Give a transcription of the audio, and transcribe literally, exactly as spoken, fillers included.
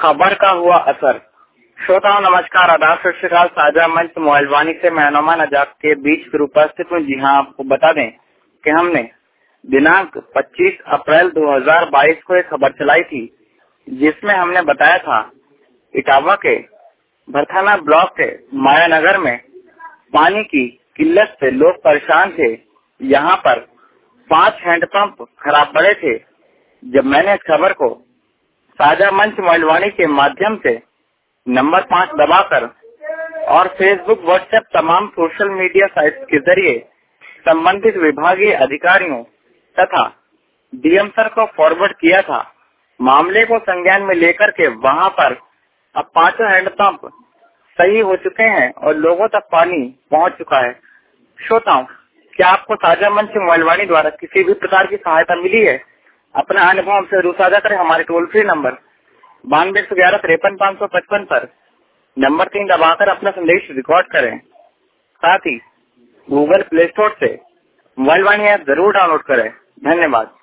खबर का हुआ असर। श्रोताओं नमस्कार, आदाब, सत श्री अकाल। साझा मंच मोबाइल वाणी से मैं नौमान आजाद के बीच उपस्थित हूँ। जी हाँ, आपको बता दें कि हमने दिनांक पच्चीस अप्रैल दो हज़ार बाईस को एक खबर चलाई थी, जिसमें हमने बताया था इटावा के भरथाना ब्लॉक के मायानगर में पानी की किल्लत से लोग परेशान थे। यहाँ पर पांच हैंडपंप खराब पड़े थे। जब मैंने इस खबर को साझा मंच मोबाइल वाणी के माध्यम से नंबर पाँच दबाकर और फेसबुक, व्हाट्सएप, तमाम सोशल मीडिया साइट्स के जरिए संबंधित विभागीय अधिकारियों तथा डीएम सर को फॉरवर्ड किया था। मामले को संज्ञान में लेकर के वहां पर अब पांचों हैंडपंप सही हो चुके हैं और लोगों तक पानी पहुंच चुका है। श्रोताओं, क्या आपको साझा मंच मोबाइल वाणी द्वारा किसी भी प्रकार की सहायता मिली है? अपना अनुभव हमसे जरूर साझा करें। हमारे टोल फ्री नंबर बानवे एक सौ ग्यारह तिरपन पाँच सौ पचपन पर नंबर तीन दबाकर अपना संदेश रिकॉर्ड करें। साथ ही गूगल प्ले स्टोर से मोबाइल वाणी ऐप जरूर डाउनलोड करें। धन्यवाद।